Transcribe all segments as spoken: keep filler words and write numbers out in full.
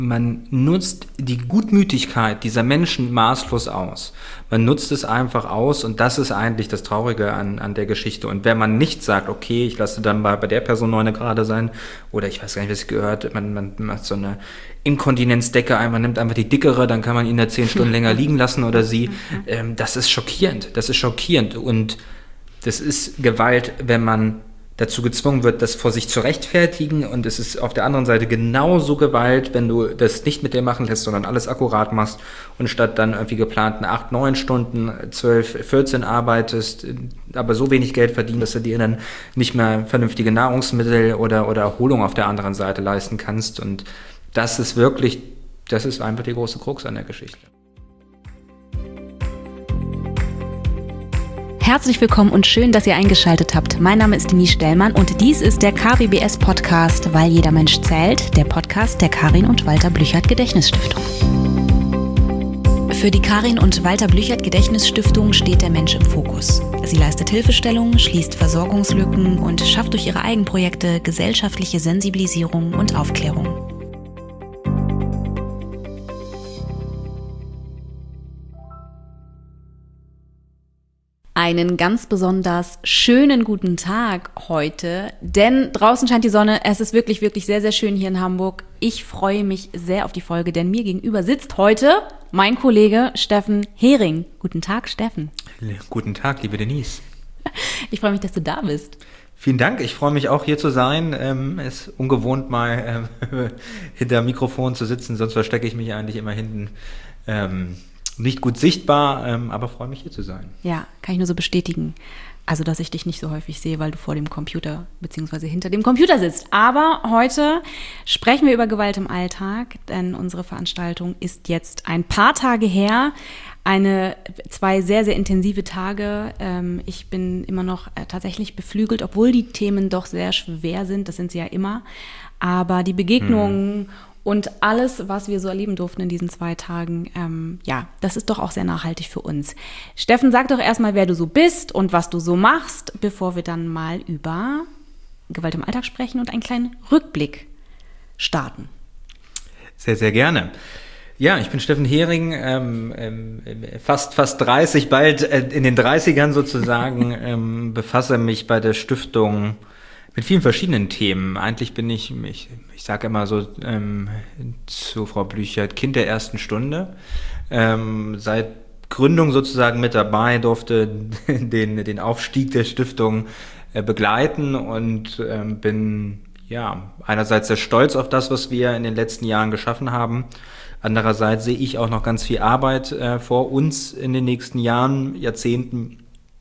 Man nutzt die Gutmütigkeit dieser Menschen maßlos aus. Man nutzt es einfach aus und das ist eigentlich das Traurige an, an der Geschichte. Und wenn man nicht sagt, okay, ich lasse dann mal bei der Person neune Grade sein oder ich weiß gar nicht, was ich gehört, man, man macht so eine Inkontinenzdecke ein, man nimmt einfach die dickere, dann kann man ihn da zehn Stunden länger liegen lassen oder sie. Ähm, das ist schockierend, das ist schockierend und das ist Gewalt, wenn man dazu gezwungen wird, das vor sich zu rechtfertigen und es ist auf der anderen Seite genauso Gewalt, wenn du das nicht mit dir machen lässt, sondern alles akkurat machst und statt dann irgendwie geplanten acht, neun Stunden, zwölf, vierzehn arbeitest, aber so wenig Geld verdienst, dass du dir dann nicht mehr vernünftige Nahrungsmittel oder, oder Erholung auf der anderen Seite leisten kannst und das ist wirklich, das ist einfach die große Krux an der Geschichte. Herzlich willkommen und schön, dass ihr eingeschaltet habt. Mein Name ist Denise Stellmann und dies ist der K W B S-Podcast, weil jeder Mensch zählt, der Podcast der Karin und Walter Blüchert Gedächtnisstiftung. Für die Karin und Walter Blüchert Gedächtnisstiftung steht der Mensch im Fokus. Sie leistet Hilfestellung, schließt Versorgungslücken und schafft durch ihre Eigenprojekte gesellschaftliche Sensibilisierung und Aufklärung. Einen ganz besonders schönen guten Tag heute, denn draußen scheint die Sonne. Es ist wirklich, wirklich sehr, sehr schön hier in Hamburg. Ich freue mich sehr auf die Folge, denn mir gegenüber sitzt heute mein Kollege Steffen Hering. Guten Tag, Steffen. Guten Tag, liebe Denise. Ich freue mich, dass du da bist. Vielen Dank, ich freue mich auch hier zu sein. Ähm, es ist ungewohnt mal ähm, hinter dem Mikrofon zu sitzen, sonst verstecke ich mich eigentlich immer hinten. Ähm, Nicht gut sichtbar, ähm, aber freue mich hier zu sein. Ja, kann ich nur so bestätigen. Also, dass ich dich nicht so häufig sehe, weil du vor dem Computer bzw. hinter dem Computer sitzt. Aber heute sprechen wir über Gewalt im Alltag, denn unsere Veranstaltung ist jetzt ein paar Tage her. Eine, zwei sehr, sehr intensive Tage. Ähm, ich bin immer noch äh, tatsächlich beflügelt, obwohl die Themen doch sehr schwer sind. Das sind sie ja immer. Aber die Begegnungen hm. und alles, was wir so erleben durften in diesen zwei Tagen, ähm, ja, das ist doch auch sehr nachhaltig für uns. Steffen, sag doch erstmal, wer du so bist und was du so machst, bevor wir dann mal über Gewalt im Alltag sprechen und einen kleinen Rückblick starten. Sehr, sehr gerne. Ja, ich bin Steffen Hering, ähm, ähm, fast fast dreißig, bald äh, in den dreißigern sozusagen, ähm, befasse mich bei der Stiftung mit vielen verschiedenen Themen. Eigentlich bin ich, ich, ich sage immer so ähm, zu Frau Blüchert, Kind der ersten Stunde. Ähm, seit Gründung sozusagen mit dabei, durfte den, den Aufstieg der Stiftung äh, begleiten und ähm, bin ja einerseits sehr stolz auf das, was wir in den letzten Jahren geschaffen haben. Andererseits sehe ich auch noch ganz viel Arbeit äh, vor uns in den nächsten Jahren, Jahrzehnten.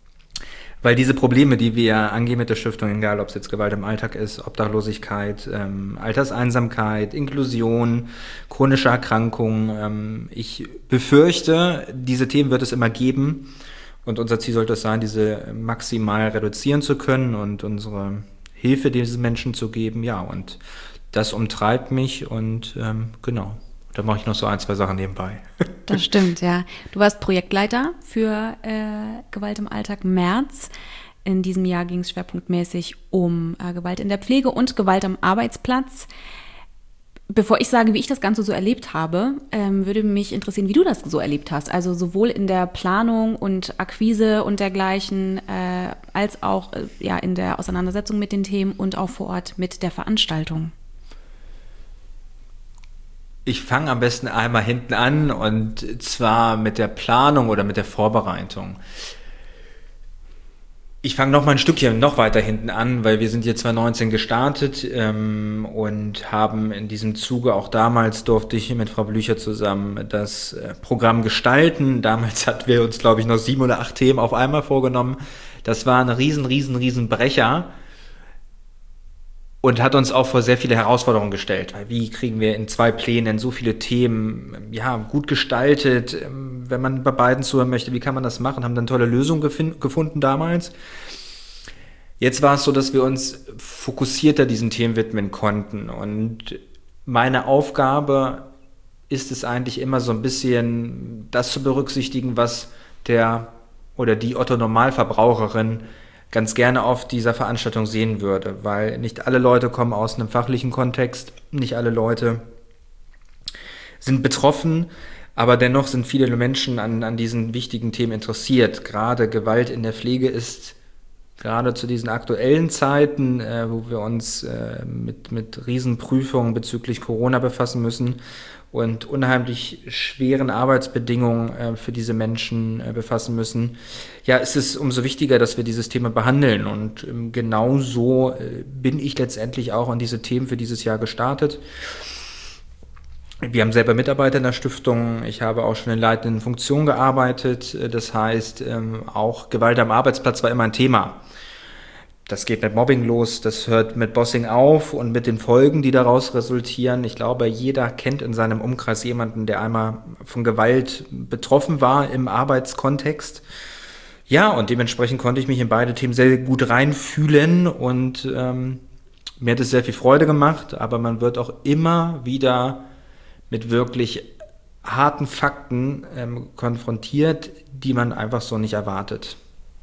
Weil diese Probleme, die wir angehen mit der Stiftung, egal ob es jetzt Gewalt im Alltag ist, Obdachlosigkeit, ähm, Alterseinsamkeit, Inklusion, chronische Erkrankungen, ähm, ich befürchte, diese Themen wird es immer geben und unser Ziel sollte es sein, diese maximal reduzieren zu können und unsere Hilfe diesen Menschen zu geben. Ja, und das umtreibt mich und ähm, genau. Da mache ich noch so ein, zwei Sachen nebenbei. Das stimmt, ja. Du warst Projektleiter für äh, Gewalt im Alltag März. In diesem Jahr ging es schwerpunktmäßig um äh, Gewalt in der Pflege und Gewalt am Arbeitsplatz. Bevor ich sage, wie ich das Ganze so erlebt habe, ähm, würde mich interessieren, wie du das so erlebt hast. Also sowohl in der Planung und Akquise und dergleichen, äh, als auch äh, ja, in der Auseinandersetzung mit den Themen und auch vor Ort mit der Veranstaltung. Ich fange am besten einmal hinten an und zwar mit der Planung oder mit der Vorbereitung. Ich fange noch mal ein Stückchen noch weiter hinten an, weil wir sind hier zwanzig neunzehn gestartet ähm, und haben in diesem Zuge, auch damals durfte ich mit Frau Blücher zusammen das äh, Programm gestalten. Damals hatten wir uns, glaube ich, noch sieben oder acht Themen auf einmal vorgenommen. Das war ein riesen, riesen, riesen Brecher. Und hat uns auch vor sehr viele Herausforderungen gestellt, weil wie kriegen wir in zwei Plänen so viele Themen ja gut gestaltet, wenn man bei beiden zuhören möchte, wie kann man das machen, haben dann tolle Lösungen gefin- gefunden damals. Jetzt war es so, dass wir uns fokussierter diesen Themen widmen konnten und meine Aufgabe ist es eigentlich immer so ein bisschen das zu berücksichtigen, was der oder die Otto-Normalverbraucherin ganz gerne auf dieser Veranstaltung sehen würde, weil nicht alle Leute kommen aus einem fachlichen Kontext, nicht alle Leute sind betroffen, aber dennoch sind viele Menschen an, an diesen wichtigen Themen interessiert. Gerade Gewalt in der Pflege ist gerade zu diesen aktuellen Zeiten, äh, wo wir uns äh, mit, mit Riesenprüfungen bezüglich Corona befassen müssen und unheimlich schweren Arbeitsbedingungen äh, für diese Menschen äh, befassen müssen, ja, ist es umso wichtiger, dass wir dieses Thema behandeln. Und ähm, genau so äh, bin ich letztendlich auch an diese Themen für dieses Jahr gestartet. Wir haben selber Mitarbeiter in der Stiftung. Ich habe auch schon in leitenden Funktionen gearbeitet. Das heißt, ähm, auch Gewalt am Arbeitsplatz war immer ein Thema. Das geht mit Mobbing los, das hört mit Bossing auf und mit den Folgen, die daraus resultieren. Ich glaube, jeder kennt in seinem Umkreis jemanden, der einmal von Gewalt betroffen war im Arbeitskontext. Ja, und dementsprechend konnte ich mich in beide Themen sehr gut reinfühlen und ähm, mir hat es sehr viel Freude gemacht, aber man wird auch immer wieder mit wirklich harten Fakten ähm, konfrontiert, die man einfach so nicht erwartet.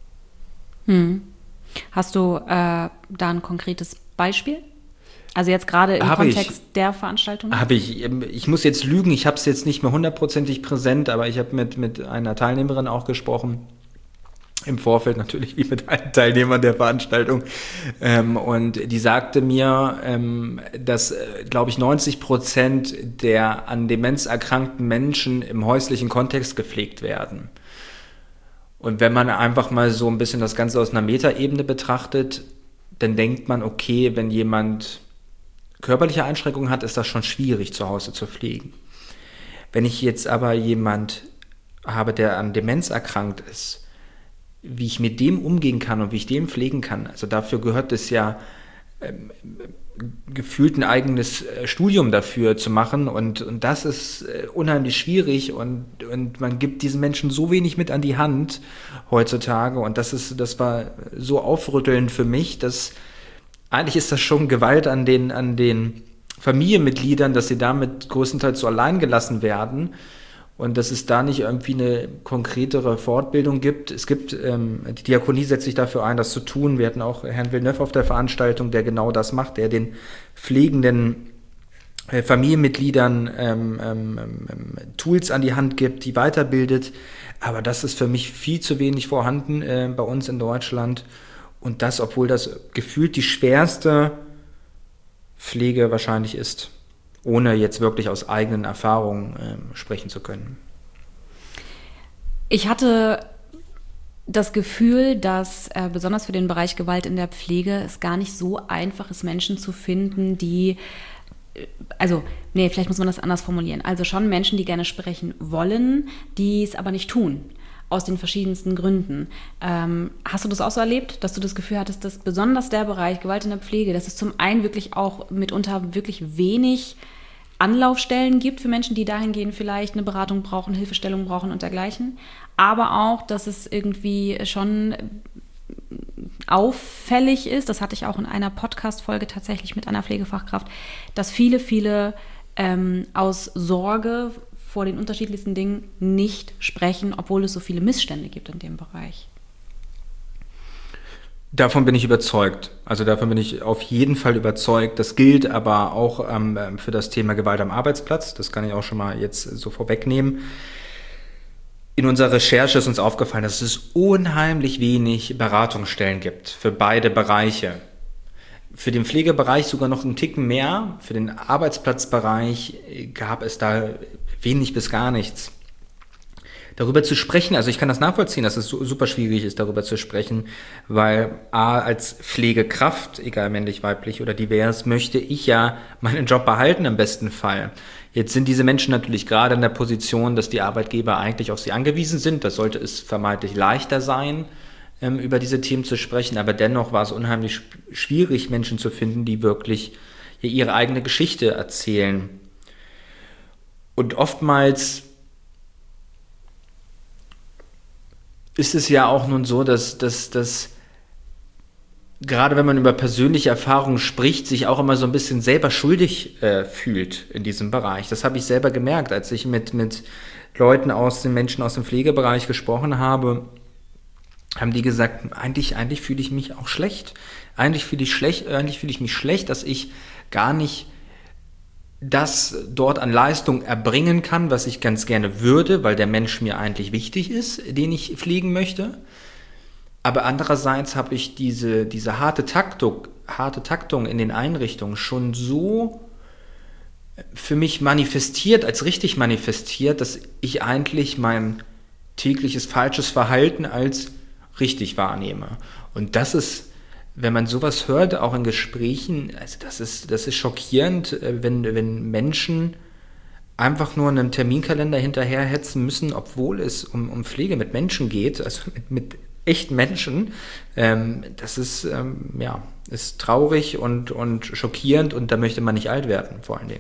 Hm. Hast du äh, da ein konkretes Beispiel? Also jetzt gerade im hab Kontext ich, der Veranstaltung? Habe ich. Ich muss jetzt lügen, ich habe es jetzt nicht mehr hundertprozentig präsent, aber ich habe mit, mit einer Teilnehmerin auch gesprochen, im Vorfeld natürlich wie mit allen Teilnehmern der Veranstaltung. Ähm, und die sagte mir, ähm, dass, äh, glaube ich, neunzig Prozent der an Demenz erkrankten Menschen im häuslichen Kontext gepflegt werden. Und wenn man einfach mal so ein bisschen das Ganze aus einer Metaebene betrachtet, dann denkt man, okay, wenn jemand körperliche Einschränkungen hat, ist das schon schwierig, zu Hause zu pflegen. Wenn ich jetzt aber jemand habe, der an Demenz erkrankt ist, wie ich mit dem umgehen kann und wie ich den pflegen kann, also dafür gehört es ja ähm, gefühlt ein eigenes Studium dafür zu machen und, und das ist unheimlich schwierig und, und man gibt diesen Menschen so wenig mit an die Hand heutzutage und das ist, das war so aufrüttelnd für mich, dass eigentlich ist das schon Gewalt an den, an den Familienmitgliedern, dass sie damit größtenteils so allein gelassen werden und dass es da nicht irgendwie eine konkretere Fortbildung gibt. Es gibt, ähm, die Diakonie setzt sich dafür ein, das zu tun. Wir hatten auch Herrn Villeneuve auf der Veranstaltung, der genau das macht, der den pflegenden äh, Familienmitgliedern ähm, ähm, ähm, Tools an die Hand gibt, die weiterbildet. Aber das ist für mich viel zu wenig vorhanden äh, bei uns in Deutschland. Und das, obwohl das gefühlt die schwerste Pflege wahrscheinlich ist, ohne jetzt wirklich aus eigenen Erfahrungen äh, sprechen zu können. Ich hatte das Gefühl, dass äh, besonders für den Bereich Gewalt in der Pflege es gar nicht so einfach ist, Menschen zu finden, die, äh, also, nee, vielleicht muss man das anders formulieren. Also schon Menschen, die gerne sprechen wollen, die es aber nicht tun. Aus den verschiedensten Gründen. Ähm, hast du das auch so erlebt, dass du das Gefühl hattest, dass besonders der Bereich Gewalt in der Pflege, dass es zum einen wirklich auch mitunter wirklich wenig Anlaufstellen gibt für Menschen, die dahingehend vielleicht eine Beratung brauchen, Hilfestellung brauchen und dergleichen, aber auch, dass es irgendwie schon auffällig ist, das hatte ich auch in einer Podcast-Folge tatsächlich mit einer Pflegefachkraft, dass viele, viele ähm, aus Sorge vor den unterschiedlichsten Dingen nicht sprechen, obwohl es so viele Missstände gibt in dem Bereich. Davon bin ich überzeugt. Also davon bin ich auf jeden Fall überzeugt. Das gilt aber auch ähm, für das Thema Gewalt am Arbeitsplatz. Das kann ich auch schon mal jetzt so vorwegnehmen. In unserer Recherche ist uns aufgefallen, dass es unheimlich wenig Beratungsstellen gibt für beide Bereiche. Für den Pflegebereich sogar noch einen Ticken mehr. Für den Arbeitsplatzbereich gab es da wenig bis gar nichts. Darüber zu sprechen, also ich kann das nachvollziehen, dass es super schwierig ist, darüber zu sprechen, weil A, als Pflegekraft, egal männlich, weiblich oder divers, möchte ich ja meinen Job behalten im besten Fall. Jetzt sind diese Menschen natürlich gerade in der Position, dass die Arbeitgeber eigentlich auf sie angewiesen sind. Da sollte es vermeintlich leichter sein, ähm, über diese Themen zu sprechen, aber dennoch war es unheimlich schwierig, Menschen zu finden, die wirklich ja, ihre eigene Geschichte erzählen. Und oftmals ist es ja auch nun so, dass, dass, dass gerade wenn man über persönliche Erfahrungen spricht, sich auch immer so ein bisschen selber schuldig äh, fühlt in diesem Bereich. Das habe ich selber gemerkt, als ich mit, mit Leuten aus den Menschen aus dem Pflegebereich gesprochen habe, haben die gesagt, eigentlich, eigentlich fühle ich mich auch schlecht. Eigentlich fühle ich schlecht, eigentlich fühle ich mich schlecht, dass ich gar nicht das dort an Leistung erbringen kann, was ich ganz gerne würde, weil der Mensch mir eigentlich wichtig ist, den ich pflegen möchte. Aber andererseits habe ich diese, diese harte Taktung, harte Taktung in den Einrichtungen schon so für mich manifestiert, als richtig manifestiert, dass ich eigentlich mein tägliches falsches Verhalten als richtig wahrnehme. Und das ist, wenn man sowas hört, auch in Gesprächen, also das ist, das ist schockierend, wenn, wenn Menschen einfach nur einen Terminkalender hinterherhetzen müssen, obwohl es um, um Pflege mit Menschen geht, also mit, mit echten Menschen. Ähm, das ist, ähm, ja, ist traurig und, und schockierend und da möchte man nicht alt werden, vor allen Dingen.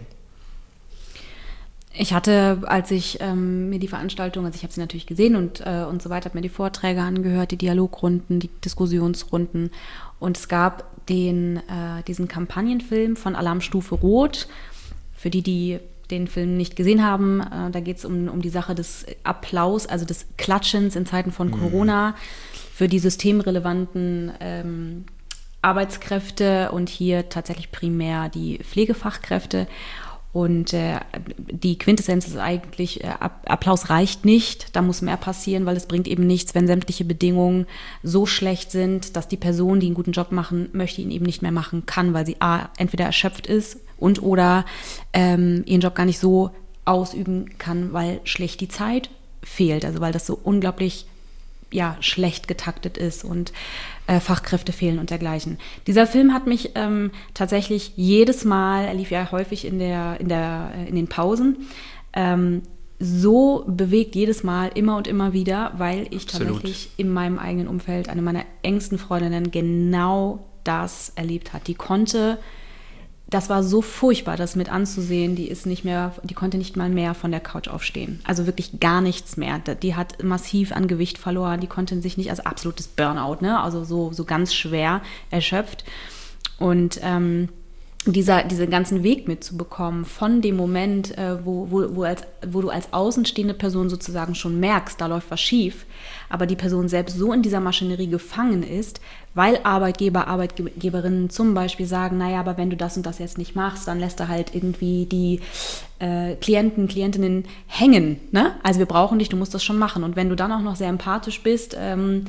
Ich hatte, als ich ähm, mir die Veranstaltung, also ich habe sie natürlich gesehen und, äh, und so weiter, habe mir die Vorträge angehört, die Dialogrunden, die Diskussionsrunden und es gab den, äh, diesen Kampagnenfilm von Alarmstufe Rot. Für die, die den Film nicht gesehen haben, äh, da geht es um, um die Sache des Applaus, also des Klatschens in Zeiten von mhm. Corona für die systemrelevanten ähm, Arbeitskräfte und hier tatsächlich primär die Pflegefachkräfte. Und äh, die Quintessenz ist eigentlich, äh, Applaus reicht nicht, da muss mehr passieren, weil es bringt eben nichts, wenn sämtliche Bedingungen so schlecht sind, dass die Person, die einen guten Job machen möchte, ihn eben nicht mehr machen kann, weil sie a, entweder erschöpft ist und oder ähm, ihren Job gar nicht so ausüben kann, weil schlecht die Zeit fehlt, also weil das so unglaublich ja, schlecht getaktet ist und äh, Fachkräfte fehlen und dergleichen. Dieser Film hat mich ähm, tatsächlich jedes Mal, er lief ja häufig in, der, in, der, in den Pausen, ähm, so bewegt jedes Mal immer und immer wieder, weil ich Absolut. tatsächlich in meinem eigenen Umfeld eine meiner engsten Freundinnen genau das erlebt hat. Die konnte, das war so furchtbar, das mit anzusehen, die ist nicht mehr, die konnte nicht mal mehr von der Couch aufstehen. Also wirklich gar nichts mehr. Die hat massiv an Gewicht verloren, die konnte sich nicht, also absolutes Burnout, ne? Also so, so ganz schwer erschöpft. Und ähm, dieser, diesen ganzen Weg mitzubekommen von dem Moment, äh, wo, wo, wo, als, wo du als außenstehende Person sozusagen schon merkst, da läuft was schief, aber die Person selbst so in dieser Maschinerie gefangen ist, weil Arbeitgeber, Arbeitgeberinnen zum Beispiel sagen, naja, aber wenn du das und das jetzt nicht machst, dann lässt du halt irgendwie die äh, Klienten, Klientinnen hängen, ne? Also wir brauchen dich, du musst das schon machen. Und wenn du dann auch noch sehr empathisch bist, ähm,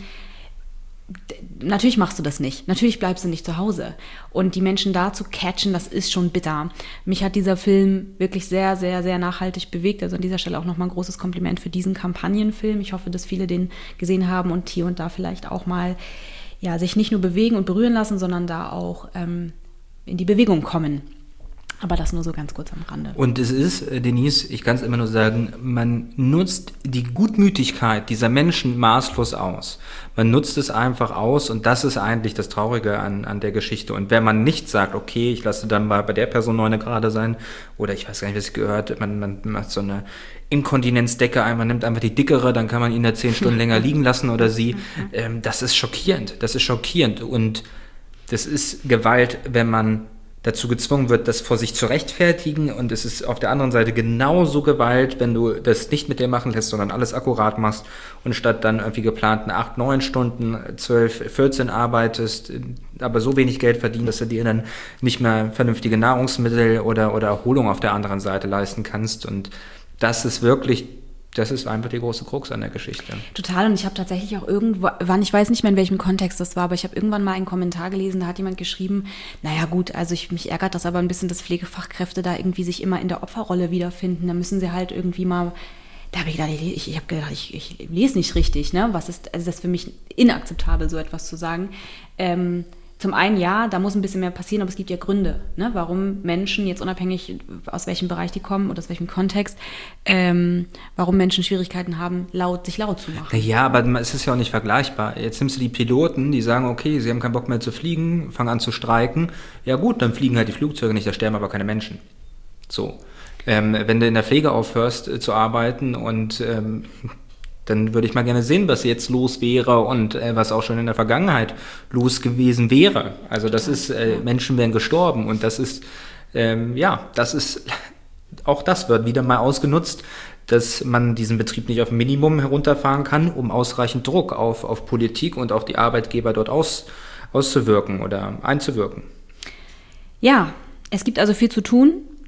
natürlich machst du das nicht. Natürlich bleibst du nicht zu Hause. Und die Menschen da zu catchen, das ist schon bitter. Mich hat dieser Film wirklich sehr, sehr, sehr nachhaltig bewegt. Also an dieser Stelle auch nochmal ein großes Kompliment für diesen Kampagnenfilm. Ich hoffe, dass viele den gesehen haben und hier und da vielleicht auch mal ja, sich nicht nur bewegen und berühren lassen, sondern da auch ähm, in die Bewegung kommen. Aber das nur so ganz kurz am Rande. Und es ist, Denise, ich kann es immer nur sagen, man nutzt die Gutmütigkeit dieser Menschen maßlos aus. Man nutzt es einfach aus und das ist eigentlich das Traurige an, an der Geschichte. Und wenn man nicht sagt, okay, ich lasse dann mal bei der Person neun Grad sein oder ich weiß gar nicht, was ich gehört, man, man macht so eine Inkontinenzdecke ein, man nimmt einfach die dickere, dann kann man ihn da zehn Stunden länger liegen lassen oder sie. Ähm, das ist schockierend, das ist schockierend und das ist Gewalt, wenn man dazu gezwungen wird, das vor sich zu rechtfertigen und es ist auf der anderen Seite genauso Gewalt, wenn du das nicht mit dir machen lässt, sondern alles akkurat machst und statt dann irgendwie geplanten acht, neun Stunden, zwölf, vierzehn arbeitest, aber so wenig Geld verdienst, dass du dir dann nicht mehr vernünftige Nahrungsmittel oder, oder Erholung auf der anderen Seite leisten kannst und das ist wirklich, das ist einfach die große Krux an der Geschichte. Total und ich habe tatsächlich auch irgendwann, ich weiß nicht mehr in welchem Kontext das war, aber ich habe irgendwann mal einen Kommentar gelesen, da hat jemand geschrieben, naja gut, also ich, mich ärgert das aber ein bisschen, dass Pflegefachkräfte da irgendwie sich immer in der Opferrolle wiederfinden, da müssen sie halt irgendwie mal, da habe ich gedacht, ich, ich habe gedacht, ich, ich lese nicht richtig, ne? Was ist, also das ist für mich inakzeptabel, so etwas zu sagen. Ähm, Zum einen, ja, da muss ein bisschen mehr passieren, aber es gibt ja Gründe, ne, warum Menschen, jetzt unabhängig aus welchem Bereich die kommen oder aus welchem Kontext, ähm, warum Menschen Schwierigkeiten haben, laut, sich laut zu machen. Ja, aber es ist ja auch nicht vergleichbar. Jetzt nimmst du die Piloten, die sagen, okay, sie haben keinen Bock mehr zu fliegen, fangen an zu streiken. Ja gut, dann fliegen halt die Flugzeuge nicht, da sterben aber keine Menschen. So. Ähm, wenn du in der Pflege aufhörst äh, zu arbeiten und ähm, dann würde ich mal gerne sehen, was jetzt los wäre und äh, was auch schon in der Vergangenheit los gewesen wäre. Also das ist, äh, Menschen wären gestorben und das ist, ähm, ja, das ist, auch das wird wieder mal ausgenutzt, dass man diesen Betrieb nicht auf ein Minimum herunterfahren kann, um ausreichend Druck auf, auf Politik und auch die Arbeitgeber dort aus, auszuwirken oder einzuwirken. Ja, es gibt also viel zu tun.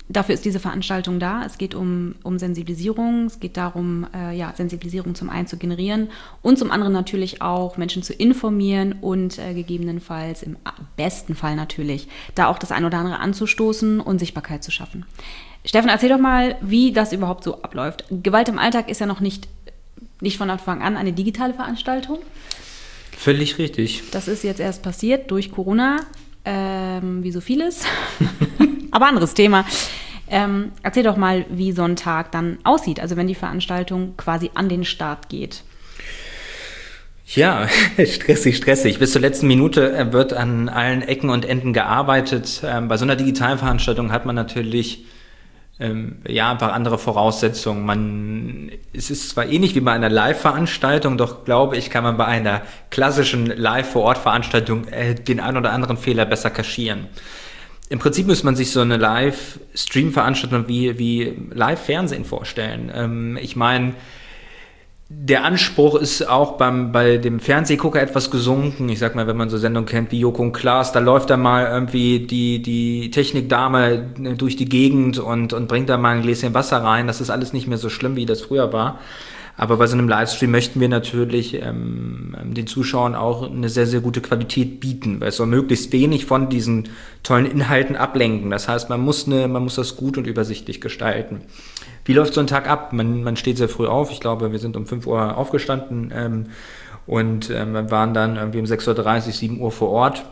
dafür ist diese Veranstaltung da. Es geht um, um Sensibilisierung, es geht darum, äh, ja, Sensibilisierung zum einen zu generieren und zum anderen natürlich auch Menschen zu informieren und äh, gegebenenfalls, im besten Fall natürlich, da auch das ein oder andere anzustoßen und Sichtbarkeit zu schaffen. Steffen, erzähl doch mal, wie das überhaupt so abläuft. Gewalt im Alltag ist ja noch nicht, nicht von Anfang an eine digitale Veranstaltung. Völlig richtig. Das ist jetzt erst passiert durch Corona, ähm, wie so vieles. Aber anderes Thema. Ähm, erzähl doch mal, wie so ein Tag dann aussieht, also wenn die Veranstaltung quasi an den Start geht. Ja, stressig, stressig. Bis zur letzten Minute wird an allen Ecken und Enden gearbeitet. Ähm, bei so einer digitalen Veranstaltung hat man natürlich ähm, ja einfach andere Voraussetzungen. Man, es ist zwar ähnlich wie bei einer Live-Veranstaltung, doch glaube ich, kann man bei einer klassischen Live-Vor-Ort-Veranstaltung äh, den einen oder anderen Fehler besser kaschieren. Im Prinzip muss man sich so eine Live-Stream-Veranstaltung wie, wie Live-Fernsehen vorstellen. Ähm, ich meine, der Anspruch ist auch beim, bei dem Fernsehgucker etwas gesunken. Ich sag mal, wenn man so Sendungen kennt wie Joko und Klaas, da läuft dann mal irgendwie die, die Technikdame durch die Gegend und, und bringt da mal ein Gläschen Wasser rein. Das ist alles nicht mehr so schlimm, wie das früher war. Aber bei so einem Livestream möchten wir natürlich ähm, den Zuschauern auch eine sehr, sehr gute Qualität bieten, weil es soll möglichst wenig von diesen tollen Inhalten ablenken. Das heißt, man muss, eine, man muss das gut und übersichtlich gestalten. Wie läuft so ein Tag ab? Man, man steht sehr früh auf. Ich glaube, wir sind um fünf Uhr aufgestanden ähm, und ähm, waren dann irgendwie um sechs Uhr dreißig, sieben Uhr vor Ort.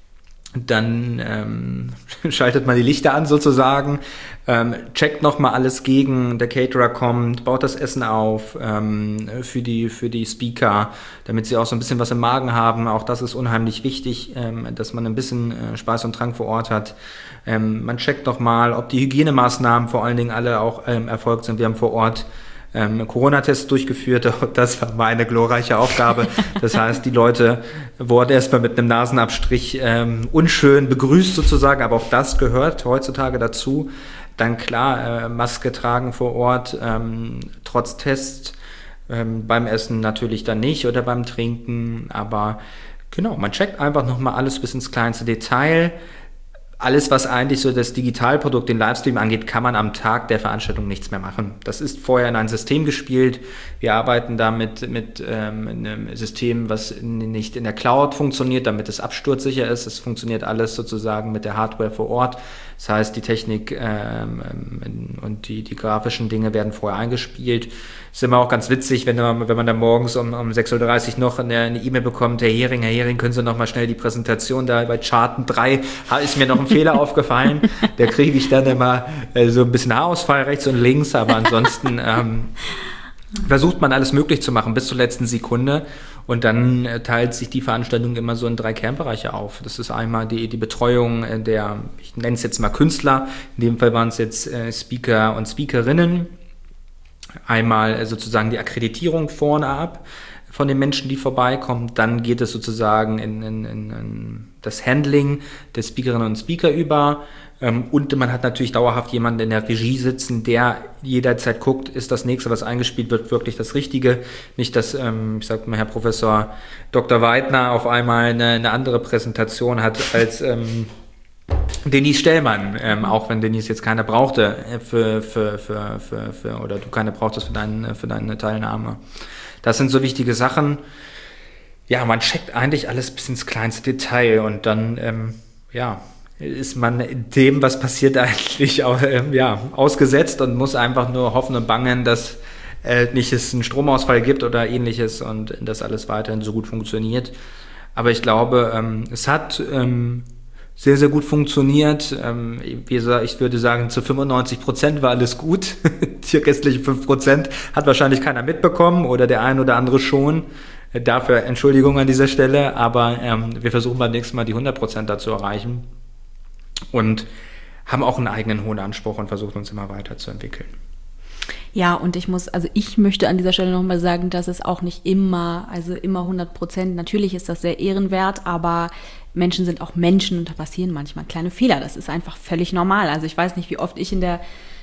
Dann ähm, schaltet man die Lichter an sozusagen, ähm, checkt nochmal alles gegen, der Caterer kommt, baut das Essen auf ähm, für die für die Speaker, damit sie auch so ein bisschen was im Magen haben. Auch das ist unheimlich wichtig, ähm, dass man ein bisschen äh, Speis und Trank vor Ort hat. Ähm, man checkt nochmal, ob die Hygienemaßnahmen vor allen Dingen alle auch ähm, erfolgt sind. Wir haben vor Ort Ähm, Corona-Tests durchgeführt, das war meine glorreiche Aufgabe. Das heißt, die Leute wurden erstmal mit einem Nasenabstrich ähm, unschön begrüßt sozusagen, aber auch das gehört heutzutage dazu. Dann klar, äh, Maske tragen vor Ort, ähm, trotz Test, ähm, beim Essen natürlich dann nicht oder beim Trinken, aber genau, man checkt einfach nochmal alles bis ins kleinste Detail. Alles, was eigentlich so das Digitalprodukt, den Livestream angeht, kann man am Tag der Veranstaltung nichts mehr machen. Das ist vorher in ein System gespielt. Wir arbeiten damit mit ähm, einem System, was nicht in der Cloud funktioniert, damit es absturzsicher ist. Es funktioniert alles sozusagen mit der Hardware vor Ort. Das heißt, die Technik ähm, und die, die grafischen Dinge werden vorher eingespielt. Ist immer auch ganz witzig, wenn man, wenn man dann morgens um, um sechs Uhr dreißig noch eine, eine E-Mail bekommt, Herr Hering, Herr Hering, können Sie noch mal schnell die Präsentation da bei Charten drei, ist mir noch ein Fehler aufgefallen. Da kriege ich dann immer äh, so ein bisschen Haarausfall rechts und links, aber ansonsten ähm, versucht man alles möglich zu machen bis zur letzten Sekunde und dann äh, teilt sich die Veranstaltung immer so in drei Kernbereiche auf. Das ist einmal die, die Betreuung der, ich nenne es jetzt mal Künstler, in dem Fall waren es jetzt äh, Speaker und Speakerinnen, einmal sozusagen die Akkreditierung vorne ab von den Menschen, die vorbeikommen. Dann geht es sozusagen in, in, in das Handling der Speakerinnen und Speaker über. Und man hat natürlich dauerhaft jemanden in der Regie sitzen, der jederzeit guckt, ist das nächste, was eingespielt wird, wirklich das Richtige. Nicht, dass, ich sag mal, Herr Professor Doktor Weidner auf einmal eine, eine andere Präsentation hat als ähm, Denise Stellmann, ähm, auch wenn Denise jetzt keine brauchte für, für, für, für, für oder du keine brauchtest für, dein, für deine Teilnahme. Das sind so wichtige Sachen. Ja, man checkt eigentlich alles bis ins kleinste Detail und dann, ähm, ja, ist man dem, was passiert, eigentlich auch, ähm, ja, ausgesetzt und muss einfach nur hoffen und bangen, dass äh, nicht es einen Stromausfall gibt oder ähnliches und das alles weiterhin so gut funktioniert. Aber ich glaube, ähm, es hat ähm, sehr, sehr gut funktioniert. Ähm, wie gesagt, ich würde sagen, zu fünfundneunzig Prozent war alles gut. Die restlichen fünf Prozent hat wahrscheinlich keiner mitbekommen oder der ein oder andere schon. Dafür Entschuldigung an dieser Stelle, aber ähm, wir versuchen beim nächsten Mal die hundert Prozent da zu erreichen und haben auch einen eigenen hohen Anspruch und versuchen uns immer weiterzuentwickeln. Ja, und ich muss, also ich möchte an dieser Stelle nochmal sagen, dass es auch nicht immer, also immer hundert Prozent, natürlich ist das sehr ehrenwert, aber Menschen sind auch Menschen und da passieren manchmal kleine Fehler. Das ist einfach völlig normal. Also ich weiß nicht, wie oft ich in der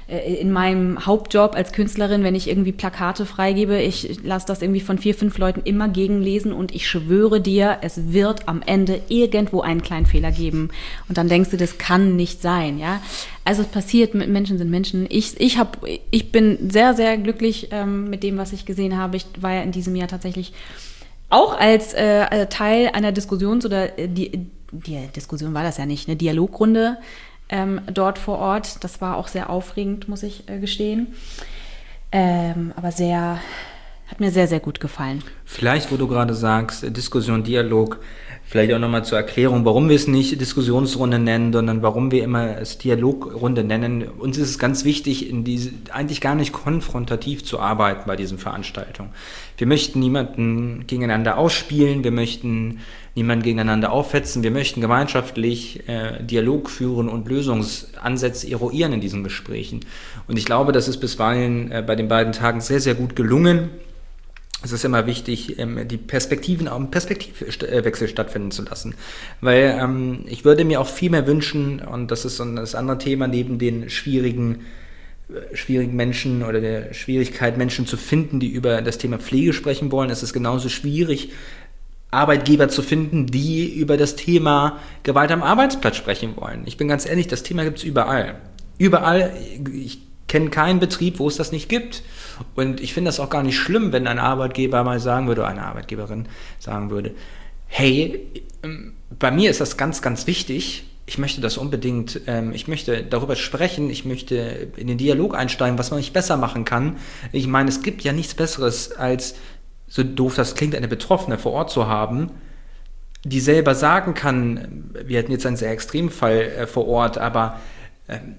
in meinem Hauptjob als Künstlerin, wenn ich irgendwie Plakate freigebe, ich lasse das irgendwie von vier, fünf Leuten immer gegenlesen und ich schwöre dir, es wird am Ende irgendwo einen kleinen Fehler geben. Und dann denkst du, das kann nicht sein, ja. Also es passiert, Menschen sind Menschen. Ich, ich, hab, ich bin sehr, sehr glücklich ähm, mit dem, was ich gesehen habe. Ich war ja in diesem Jahr tatsächlich auch als äh, Teil einer Diskussions- oder äh, die, die Diskussion war das ja nicht, eine Dialogrunde ähm, dort vor Ort. Das war auch sehr aufregend, muss ich äh, gestehen. Ähm, aber sehr, hat mir sehr, sehr gut gefallen. Vielleicht, wo du gerade sagst, Diskussion, Dialog, vielleicht auch nochmal zur Erklärung, warum wir es nicht Diskussionsrunde nennen, sondern warum wir immer es Dialogrunde nennen. Uns ist es ganz wichtig, in diese, eigentlich gar nicht konfrontativ zu arbeiten bei diesen Veranstaltungen. Wir möchten niemanden gegeneinander ausspielen, wir möchten niemanden gegeneinander aufhetzen, wir möchten gemeinschaftlich äh, Dialog führen und Lösungsansätze eruieren in diesen Gesprächen. Und ich glaube, das ist bisweilen äh, bei den beiden Tagen sehr, sehr gut gelungen. Es ist immer wichtig, die Perspektiven, auch einen Perspektivwechsel stattfinden zu lassen. Weil ähm, ich würde mir auch viel mehr wünschen, und das ist so das andere Thema, neben den schwierigen, schwierigen Menschen oder der Schwierigkeit, Menschen zu finden, die über das Thema Pflege sprechen wollen, ist es genauso schwierig, Arbeitgeber zu finden, die über das Thema Gewalt am Arbeitsplatz sprechen wollen. Ich bin ganz ehrlich, das Thema gibt es überall. Überall, ich kenne keinen Betrieb, wo es das nicht gibt. Und ich finde das auch gar nicht schlimm, wenn ein Arbeitgeber mal sagen würde, oder eine Arbeitgeberin sagen würde, hey, bei mir ist das ganz, ganz wichtig, ich möchte das unbedingt, ähm, ich möchte darüber sprechen, ich möchte in den Dialog einsteigen, was man nicht besser machen kann. Ich meine, es gibt ja nichts Besseres, als, so doof das klingt, eine Betroffene vor Ort zu haben, die selber sagen kann, wir hatten jetzt einen sehr extremen Fall äh, vor Ort, aber ähm,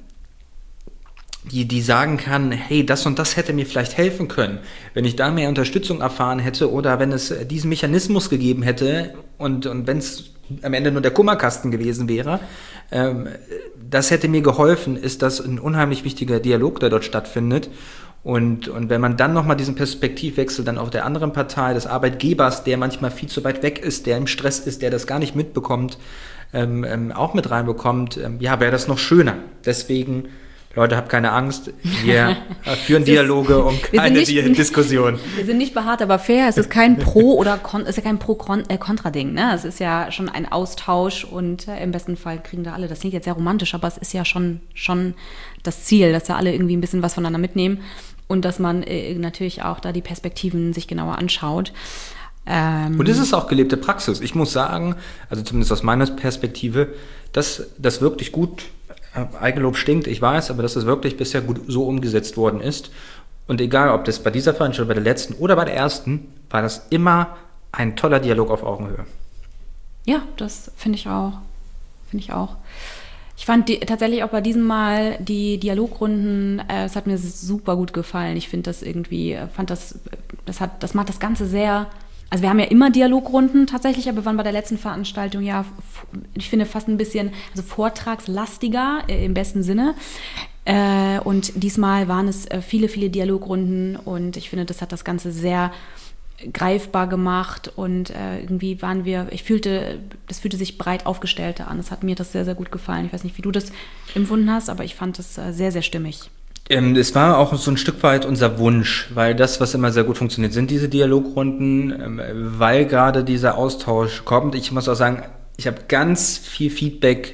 Die, die sagen kann, hey, das und das hätte mir vielleicht helfen können, wenn ich da mehr Unterstützung erfahren hätte oder wenn es diesen Mechanismus gegeben hätte und, und wenn es am Ende nur der Kummerkasten gewesen wäre, ähm, das hätte mir geholfen, ist das ein unheimlich wichtiger Dialog, der dort stattfindet. Und, und wenn man dann nochmal diesen Perspektivwechsel dann auf der anderen Partei, des Arbeitgebers, der manchmal viel zu weit weg ist, der im Stress ist, der das gar nicht mitbekommt, ähm, ähm, auch mit reinbekommt, ähm, ja, wäre das noch schöner. Deswegen, Leute, habt keine Angst, wir führen Dialoge und keine nicht, Diskussion. Wir sind nicht beharrt, aber fair. Es ist kein Pro- oder Kon- es ist ja kein Pro-Kontra-Ding. Ne? Es ist ja schon ein Austausch und äh, im besten Fall kriegen da alle, das klingt jetzt sehr romantisch, aber es ist ja schon, schon das Ziel, dass da alle irgendwie ein bisschen was voneinander mitnehmen und dass man äh, natürlich auch da die Perspektiven sich genauer anschaut. Ähm, und es ist auch gelebte Praxis. Ich muss sagen, also zumindest aus meiner Perspektive, dass das wirklich gut Eigenlob stinkt, ich weiß, aber dass es wirklich bisher gut so umgesetzt worden ist. Und egal, ob das bei dieser Veranstaltung, bei der letzten oder bei der ersten, war das immer ein toller Dialog auf Augenhöhe. Ja, das finde ich auch. Finde ich auch. Ich fand die, tatsächlich auch bei diesem Mal die Dialogrunden, äh, es hat mir super gut gefallen. Ich finde das irgendwie, fand das, das hat, das macht das Ganze sehr. Also wir haben ja immer Dialogrunden tatsächlich, aber wir waren bei der letzten Veranstaltung ja, ich finde, fast ein bisschen also vortragslastiger äh, im besten Sinne. Äh, und diesmal waren es äh, viele, viele Dialogrunden und ich finde, das hat das Ganze sehr greifbar gemacht und äh, irgendwie waren wir, ich fühlte, das fühlte sich breit aufgestellter an. Es hat mir das sehr, sehr gut gefallen. Ich weiß nicht, wie du das empfunden hast, aber ich fand das äh, sehr, sehr stimmig. Ähm, es war auch so ein Stück weit unser Wunsch, weil das, was immer sehr gut funktioniert, sind diese Dialogrunden, ähm, weil gerade dieser Austausch kommt. Ich muss auch sagen, ich habe ganz viel Feedback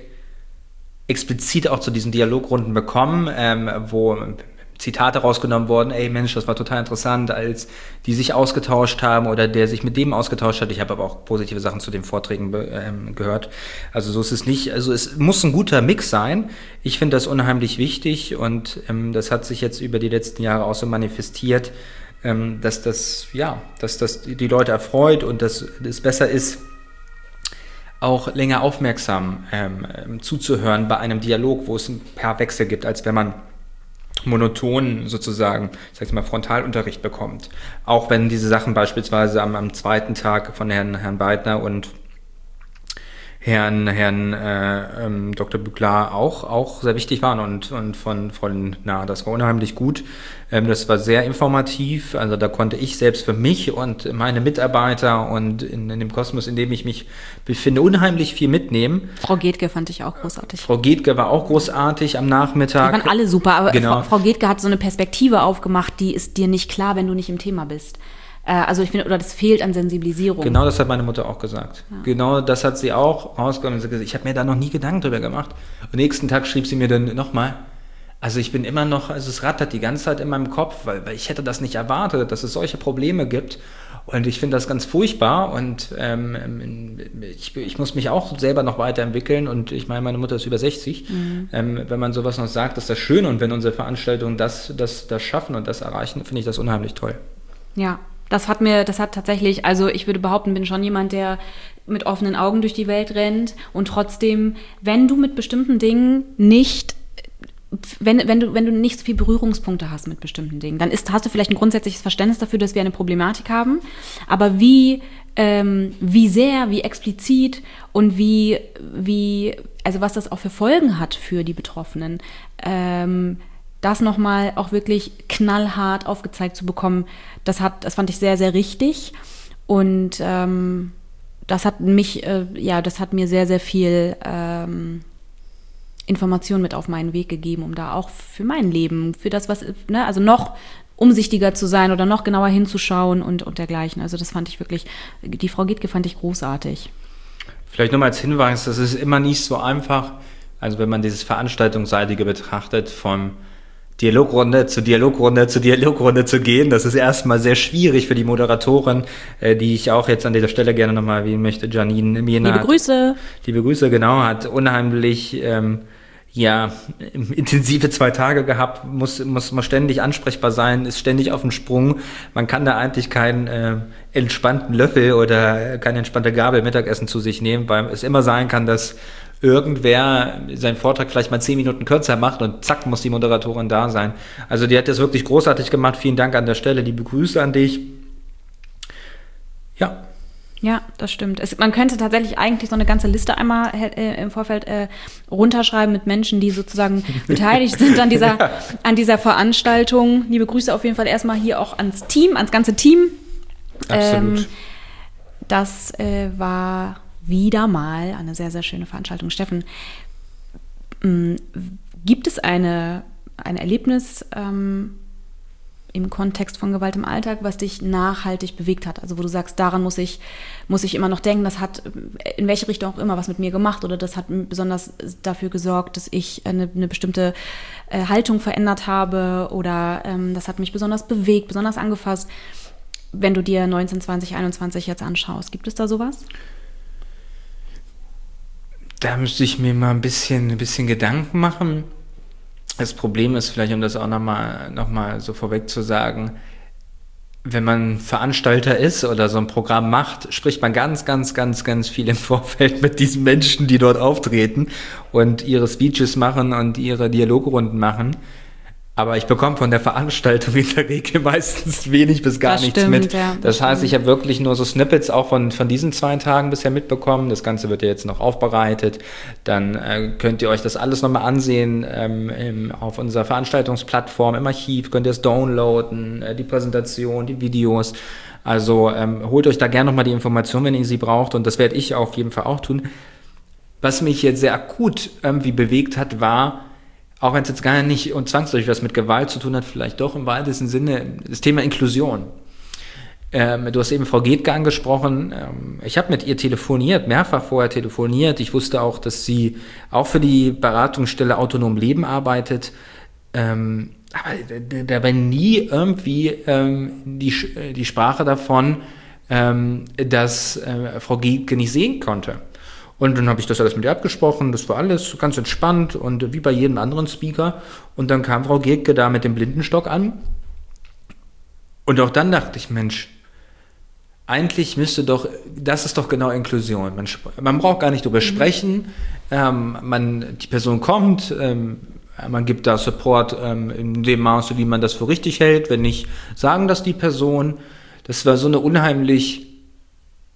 explizit auch zu diesen Dialogrunden bekommen, ähm, wo Zitate rausgenommen wurden, ey Mensch, das war total interessant, als die sich ausgetauscht haben oder der sich mit dem ausgetauscht hat. Ich habe aber auch positive Sachen zu den Vorträgen ähm, gehört. Also so ist es nicht. Also es muss ein guter Mix sein. Ich finde das unheimlich wichtig und ähm, das hat sich jetzt über die letzten Jahre auch so manifestiert, ähm, dass das, ja, dass das die Leute erfreut und dass es besser ist, auch länger aufmerksam ähm, zuzuhören bei einem Dialog, wo es ein paar Wechsel gibt, als wenn man monoton sozusagen, ich sag's mal, Frontalunterricht bekommt. Auch wenn diese Sachen beispielsweise am, am zweiten Tag von Herrn, Herrn Beidner und Herrn, Herrn äh, ähm, Doktor Bückler auch, auch sehr wichtig waren und, und von Freunden, na, das war unheimlich gut. Ähm, das war sehr informativ, also da konnte ich selbst für mich und meine Mitarbeiter und in, in dem Kosmos, in dem ich mich befinde, unheimlich viel mitnehmen. Frau Gethke fand ich auch großartig. Frau Gethke war auch großartig am Nachmittag. Die waren alle super, aber genau. Frau, Frau Gethke hat so eine Perspektive aufgemacht, die ist dir nicht klar, wenn du nicht im Thema bist. Also ich finde, oder das fehlt an Sensibilisierung. Genau das hat meine Mutter auch gesagt. Ja. Genau das hat sie auch rausgekommen. Ich habe mir da noch nie Gedanken drüber gemacht. Am nächsten Tag schrieb sie mir dann nochmal, also ich bin immer noch, also es rattert die ganze Zeit in meinem Kopf, weil, weil ich hätte das nicht erwartet, dass es solche Probleme gibt. Und ich finde das ganz furchtbar und ähm, ich, ich muss mich auch selber noch weiterentwickeln und ich meine, meine Mutter ist über sechzig. Mhm. Ähm, wenn man sowas noch sagt, ist das schön und wenn unsere Veranstaltungen das, das, das schaffen und das erreichen, finde ich das unheimlich toll. Ja. Das hat mir, das hat tatsächlich, also ich würde behaupten, bin schon jemand, der mit offenen Augen durch die Welt rennt und trotzdem, wenn du mit bestimmten Dingen nicht, wenn, wenn du, wenn du nicht so viele Berührungspunkte hast mit bestimmten Dingen, dann ist, hast du vielleicht ein grundsätzliches Verständnis dafür, dass wir eine Problematik haben, aber wie, ähm, wie sehr, wie explizit und wie, wie, also was das auch für Folgen hat für die Betroffenen, ähm, das nochmal auch wirklich knallhart aufgezeigt zu bekommen, das hat, das fand ich sehr, sehr richtig. Und ähm, das hat mich, äh, ja, das hat mir sehr, sehr viel ähm, Information mit auf meinen Weg gegeben, um da auch für mein Leben, für das, was, ne, also noch umsichtiger zu sein oder noch genauer hinzuschauen und, und dergleichen. Also das fand ich wirklich, die Frau Gethke fand ich großartig. Vielleicht nochmal als Hinweis, das ist immer nicht so einfach, also wenn man dieses Veranstaltungsseitige betrachtet, vom Dialogrunde zu Dialogrunde zu Dialogrunde zu gehen. Das ist erstmal sehr schwierig für die Moderatorin, äh, die ich auch jetzt an dieser Stelle gerne nochmal erwähnen möchte. Janine Mienert. Liebe Grüße. Liebe Grüße, genau. Hat unheimlich, ähm, ja, intensive zwei Tage gehabt, muss, muss man ständig ansprechbar sein, ist ständig auf dem Sprung. Man kann da eigentlich keinen äh, entspannten Löffel oder keine entspannte Gabel Mittagessen zu sich nehmen, weil es immer sein kann, dass irgendwer seinen Vortrag vielleicht mal zehn Minuten kürzer macht und zack, muss die Moderatorin da sein. Also die hat das wirklich großartig gemacht. Vielen Dank an der Stelle. Liebe Grüße an dich. Ja. Ja, das stimmt. Es, man könnte tatsächlich eigentlich so eine ganze Liste einmal äh, im Vorfeld äh, runterschreiben mit Menschen, die sozusagen beteiligt sind an dieser, ja. an dieser Veranstaltung. Liebe Grüße auf jeden Fall erstmal hier auch ans Team, ans ganze Team. Absolut. Ähm, das äh, war wieder mal eine sehr, sehr schöne Veranstaltung. Steffen, mh, gibt es eine, ein Erlebnis ähm, im Kontext von Gewalt im Alltag, was dich nachhaltig bewegt hat? Also wo du sagst, daran muss ich, muss ich immer noch denken, das hat in welche Richtung auch immer was mit mir gemacht oder das hat besonders dafür gesorgt, dass ich eine, eine bestimmte äh, Haltung verändert habe oder ähm, das hat mich besonders bewegt, besonders angefasst. Wenn du dir neunzehn, zwanzig, einundzwanzig jetzt anschaust, gibt es da sowas? Da müsste ich mir mal ein bisschen, ein bisschen Gedanken machen. Das Problem ist vielleicht, um das auch nochmal noch mal so vorweg zu sagen, wenn man Veranstalter ist oder so ein Programm macht, spricht man ganz, ganz, ganz, ganz viel im Vorfeld mit diesen Menschen, die dort auftreten und ihre Speeches machen und ihre Dialogrunden machen. Aber ich bekomme von der Veranstaltung in der Regel meistens wenig bis gar das nichts stimmt, mit. Ja, das, das heißt, stimmt. Ich habe wirklich nur so Snippets auch von, von diesen zwei Tagen bisher mitbekommen. Das Ganze wird ja jetzt noch aufbereitet. Dann äh, könnt ihr euch das alles nochmal ansehen ähm, im, auf unserer Veranstaltungsplattform im Archiv. Könnt ihr es downloaden, äh, die Präsentation, die Videos. Also ähm, holt euch da gerne nochmal die Informationen, wenn ihr sie braucht. Und das werde ich auf jeden Fall auch tun. Was mich jetzt sehr akut irgendwie bewegt hat, war, auch wenn es jetzt gar nicht und zwangsläufig was mit Gewalt zu tun hat, vielleicht doch im weitesten Sinne, das Thema Inklusion. Ähm, du hast eben Frau Gethke angesprochen. Ähm, ich habe mit ihr telefoniert, mehrfach vorher telefoniert. Ich wusste auch, dass sie auch für die Beratungsstelle Autonom Leben arbeitet. Ähm, aber da war nie irgendwie ähm, die, die Sprache davon, ähm, dass äh, Frau Gethke nicht sehen konnte. Und dann habe ich das alles mit ihr abgesprochen, das war alles ganz entspannt und wie bei jedem anderen Speaker. Und dann kam Frau Gethke da mit dem Blindenstock an. Und auch dann dachte ich, Mensch, eigentlich müsste doch, das ist doch genau Inklusion. Man, man braucht gar nicht drüber sprechen, ähm, man, die Person kommt, ähm, man gibt da Support ähm, in dem Maße, wie man das für richtig hält. Wenn nicht, sagen das die Person. Das war so eine unheimlich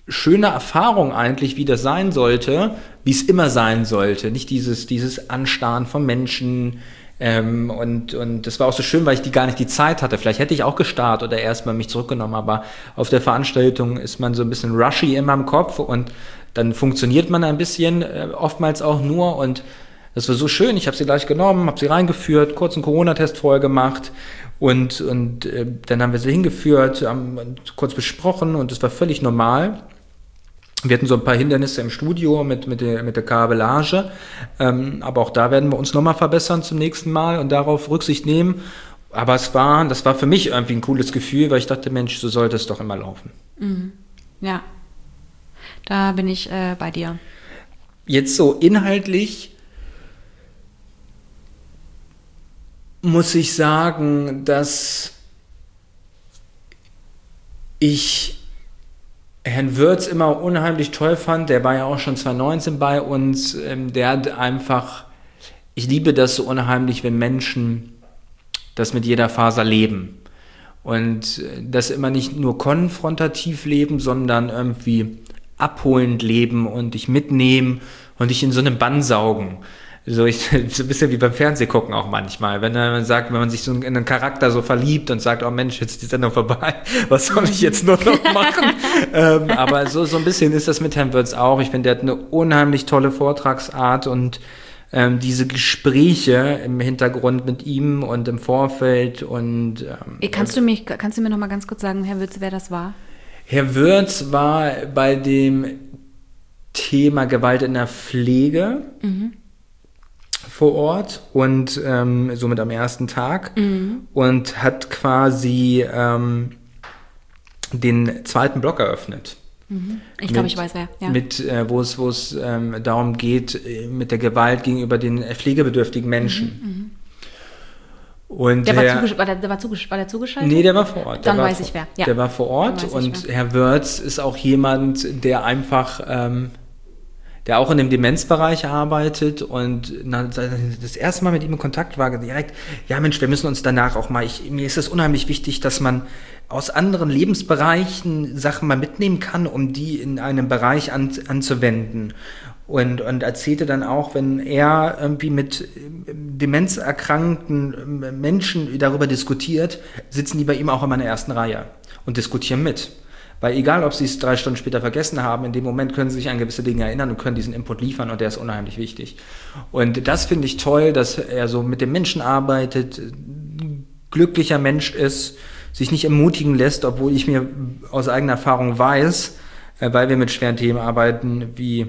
schöne Erfahrung eigentlich, wie das sein sollte, wie es immer sein sollte. Nicht dieses, dieses Anstarren von Menschen. Ähm, und, und das war auch so schön, weil ich die gar nicht die Zeit hatte. Vielleicht hätte ich auch gestarrt oder erstmal mich zurückgenommen, aber auf der Veranstaltung ist man so ein bisschen rushy immer im Kopf und dann funktioniert man ein bisschen, äh, oftmals auch nur, und das war so schön. Ich habe sie gleich genommen, habe sie reingeführt, kurz einen Corona-Test vorher gemacht und, und äh, dann haben wir sie hingeführt, haben kurz besprochen und es war völlig normal. Wir hatten so ein paar Hindernisse im Studio mit, mit, der, mit der Kabellage, ähm, aber auch da werden wir uns nochmal verbessern zum nächsten Mal und darauf Rücksicht nehmen. Aber es war, das war für mich irgendwie ein cooles Gefühl, weil ich dachte, Mensch, so sollte es doch immer laufen. Mhm. Ja, da bin ich äh, bei dir. Jetzt so inhaltlich muss ich sagen, dass ich Herrn Würz immer unheimlich toll fand. Der war ja auch schon zwanzig neunzehn bei uns. Der hat einfach, ich liebe das so unheimlich, wenn Menschen das mit jeder Faser leben. Und das immer nicht nur konfrontativ leben, sondern irgendwie abholend leben und dich mitnehmen und dich in so einen Bann saugen. So, ich, so ein bisschen wie beim Fernsehgucken auch manchmal, wenn man sagt, wenn man sich so in einen Charakter so verliebt und sagt, oh Mensch, jetzt ist die Sendung vorbei, was soll ich jetzt nur noch machen? ähm, aber so, so ein bisschen ist das mit Herrn Würz auch. Ich finde, der hat eine unheimlich tolle Vortragsart und ähm, diese Gespräche im Hintergrund mit ihm und im Vorfeld und ähm, kannst du mich, kannst du mir noch mal ganz kurz sagen, Herr Würz, wer das war? Herr Würz war bei dem Thema Gewalt in der Pflege mhm. vor Ort und ähm, somit am ersten Tag mhm. und hat quasi ähm, den zweiten Block eröffnet. Mhm. Ich glaube, ich weiß wer. Ja. Mit, äh, wo es, wo es ähm, darum geht, äh, mit der Gewalt gegenüber den äh, pflegebedürftigen Menschen. Mhm. Mhm. Und der, war Herr, zugesch- war, der, der war, zugesch- war der zugeschaltet? Nee, der war vor Ort. Dann der weiß vor, ich wer. Ja. Der war vor Ort und Herr Würz ist auch jemand, der einfach, ähm, der auch in dem Demenzbereich arbeitet und na, das erste Mal mit ihm in Kontakt war direkt, ja Mensch, wir müssen uns danach auch mal, ich, mir ist es unheimlich wichtig, dass man aus anderen Lebensbereichen Sachen mal mitnehmen kann, um die in einem Bereich an, anzuwenden. Und, und erzählte dann auch, wenn er irgendwie mit demenzerkrankten Menschen darüber diskutiert, sitzen die bei ihm auch immer in der ersten Reihe und diskutieren mit. Weil egal, ob sie es drei Stunden später vergessen haben, in dem Moment können sie sich an gewisse Dinge erinnern und können diesen Input liefern und der ist unheimlich wichtig. Und das finde ich toll, dass er so mit dem Menschen arbeitet, glücklicher Mensch ist, sich nicht ermutigen lässt, obwohl ich mir aus eigener Erfahrung weiß, weil wir mit schweren Themen arbeiten, wie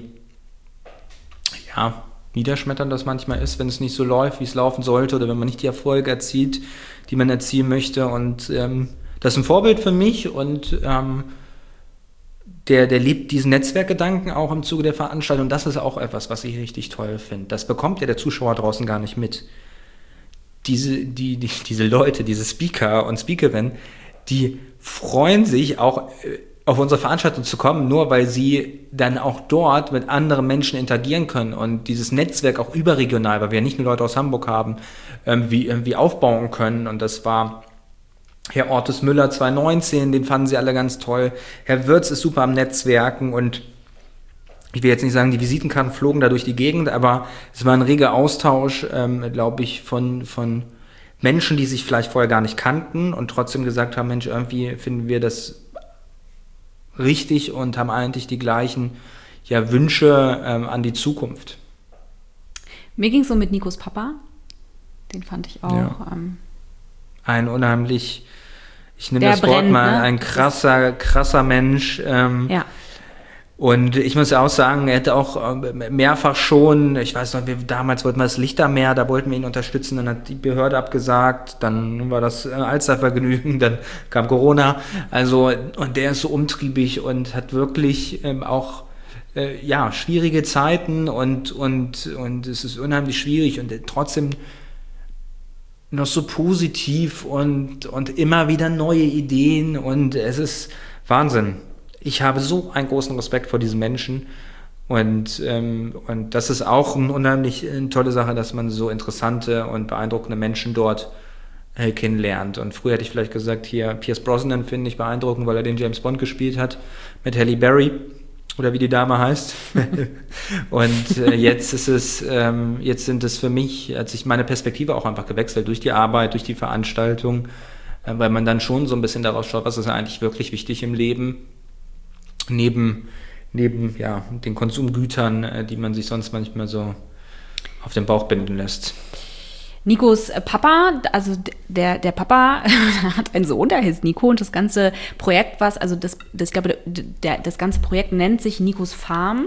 ja, niederschmetternd das manchmal ist, wenn es nicht so läuft, wie es laufen sollte oder wenn man nicht die Erfolge erzielt, die man erzielen möchte. Und ähm, das ist ein Vorbild für mich und ähm, der, der liebt diesen Netzwerkgedanken auch im Zuge der Veranstaltung. Das ist auch etwas, was ich richtig toll finde. Das bekommt ja der Zuschauer draußen gar nicht mit. Diese, die, die, diese Leute, diese Speaker und Speakerinnen, die freuen sich auch äh, auf unsere Veranstaltung zu kommen, nur weil sie dann auch dort mit anderen Menschen interagieren können und dieses Netzwerk auch überregional, weil wir ja nicht nur Leute aus Hamburg haben, irgendwie, irgendwie aufbauen können. Und das war Herr Ortes Müller zwanzig neunzehn, den fanden sie alle ganz toll. Herr Würz ist super am Netzwerken und ich will jetzt nicht sagen, die Visitenkarten flogen da durch die Gegend, aber es war ein reger Austausch, ähm, glaube ich, von, von Menschen, die sich vielleicht vorher gar nicht kannten und trotzdem gesagt haben, Mensch, irgendwie finden wir das richtig und haben eigentlich die gleichen ja, Wünsche ähm, an die Zukunft. Mir ging es so mit Nikos Papa. Den fand ich auch. Ja. Ähm, ein unheimlich, ich nehme Der das Wort brennt, mal, ne? ein krasser, krasser Mensch. Ähm, ja. Und ich muss ja auch sagen, er hätte auch mehrfach schon, ich weiß noch, wir, damals wollten wir das Lichtermeer, da wollten wir ihn unterstützen, dann hat die Behörde abgesagt, dann war das Alstervergnügen, dann kam Corona, also und der ist so umtriebig und hat wirklich ähm, auch äh, ja schwierige Zeiten und und und es ist unheimlich schwierig und trotzdem noch so positiv und und immer wieder neue Ideen und es ist Wahnsinn. Ich habe so einen großen Respekt vor diesen Menschen und, ähm, und das ist auch eine unheimlich eine tolle Sache, dass man so interessante und beeindruckende Menschen dort äh, kennenlernt. Und früher hätte ich vielleicht gesagt, hier Pierce Brosnan finde ich beeindruckend, weil er den James Bond gespielt hat mit Halle Berry. Oder wie die Dame heißt. Und äh, jetzt ist es, ähm, jetzt sind es für mich, hat sich meine Perspektive auch einfach gewechselt durch die Arbeit, durch die Veranstaltung, äh, weil man dann schon so ein bisschen darauf schaut, was ist eigentlich wirklich wichtig im Leben, neben, neben ja, den Konsumgütern, äh, die man sich sonst manchmal so auf den Bauch binden lässt. Nikos Papa, also der, der Papa hat einen Sohn, der heißt Nico und das ganze Projekt, was, also das, das ich glaube, der, das ganze Projekt nennt sich Nikos Farm.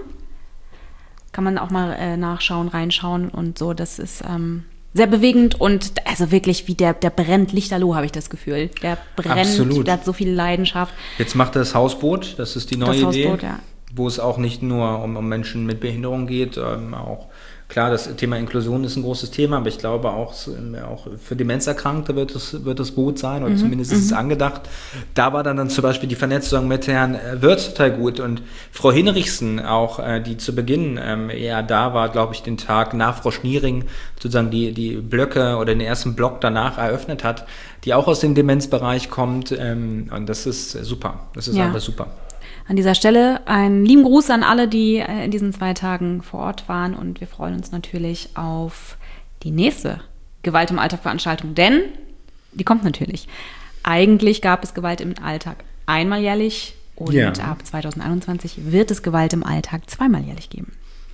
Kann man auch mal äh, nachschauen, reinschauen und so, das ist ähm, sehr bewegend und also wirklich wie der, der brennt Lichterloh, habe ich das Gefühl. Der brennt, Absolut. Der hat so viel Leidenschaft. Jetzt macht er das Hausboot, das ist die neue das Idee, Hausboot, ja. Wo es auch nicht nur um, um Menschen mit Behinderung geht, ähm, auch klar, das Thema Inklusion ist ein großes Thema, aber ich glaube auch, auch für Demenzerkrankte wird es, wird es gut sein, oder mhm, zumindest ist es angedacht. Da war dann, dann zum Beispiel die Vernetzung mit Herrn Wirth total gut und Frau Hinrichsen auch, die zu Beginn ähm, eher da war, glaube ich, den Tag nach Frau Schniering sozusagen die, die Blöcke oder den ersten Block danach eröffnet hat, die auch aus dem Demenzbereich kommt ähm, und das ist super, das ist ja. einfach super. An dieser Stelle einen lieben Gruß an alle, die in diesen zwei Tagen vor Ort waren und wir freuen uns natürlich auf die nächste Gewalt im Alltag Veranstaltung, denn die kommt natürlich. Eigentlich gab es Gewalt im Alltag einmal jährlich und ja. ab zwanzig einundzwanzig wird es Gewalt im Alltag zweimal jährlich geben.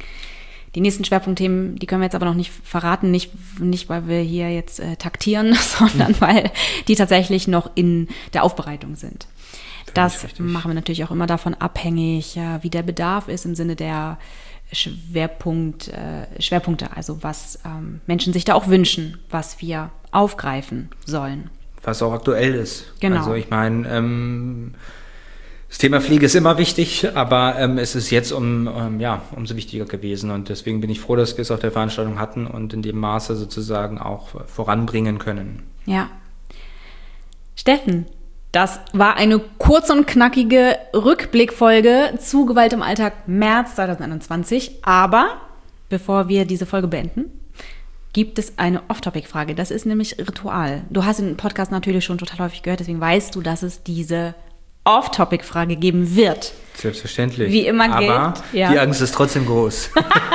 Die nächsten Schwerpunktthemen, die können wir jetzt aber noch nicht verraten, nicht, nicht weil wir hier jetzt äh, taktieren, sondern mhm. weil die tatsächlich noch in der Aufbereitung sind. Das machen wir natürlich auch immer davon abhängig, ja, wie der Bedarf ist im Sinne der Schwerpunkt, äh, Schwerpunkte, also was ähm, Menschen sich da auch wünschen, was wir aufgreifen sollen. Was auch aktuell ist. Genau. Also ich meine, ähm, das Thema Pflege ist immer wichtig, aber ähm, es ist jetzt um, ähm, ja, umso wichtiger gewesen und deswegen bin ich froh, dass wir es auf der Veranstaltung hatten und in dem Maße sozusagen auch voranbringen können. Ja. Steffen, das war eine kurz und knackige Rückblickfolge zu Gewalt im Alltag März zwanzig einundzwanzig. Aber bevor wir diese Folge beenden, gibt es eine Off-Topic-Frage. Das ist nämlich Ritual. Du hast den Podcast natürlich schon total häufig gehört, deswegen weißt du, dass es diese Off-Topic-Frage geben wird. Selbstverständlich. Wie immer gilt. Aber ja. die Angst ist trotzdem groß.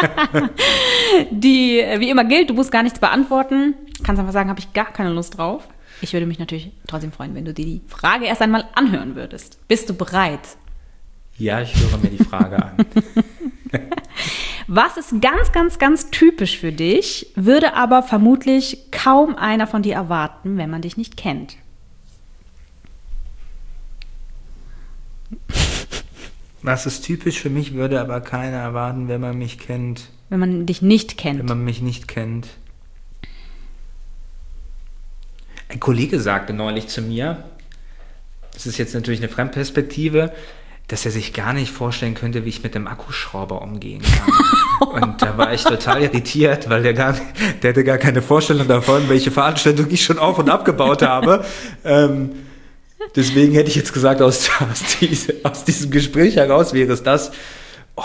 die, wie immer gilt, du musst gar nichts beantworten. Kannst einfach sagen, habe ich gar keine Lust drauf. Ich würde mich natürlich trotzdem freuen, wenn du dir die Frage erst einmal anhören würdest. Bist du bereit? Ja, ich höre mir die Frage an. Was ist ganz, ganz, ganz typisch für dich, würde aber vermutlich kaum einer von dir erwarten, wenn man dich nicht kennt? Was ist typisch für mich, würde aber keiner erwarten, wenn man mich kennt. Wenn man dich nicht kennt. Wenn man mich nicht kennt. Ein Kollege sagte neulich zu mir, das ist jetzt natürlich eine Fremdperspektive, dass er sich gar nicht vorstellen könnte, wie ich mit dem Akkuschrauber umgehen kann. Und da war ich total irritiert, weil der, gar nicht, der hatte gar keine Vorstellung davon, welche Veranstaltung ich schon auf- und abgebaut habe. Ähm, deswegen hätte ich jetzt gesagt, aus, aus, diese, aus diesem Gespräch heraus wäre es das, oh,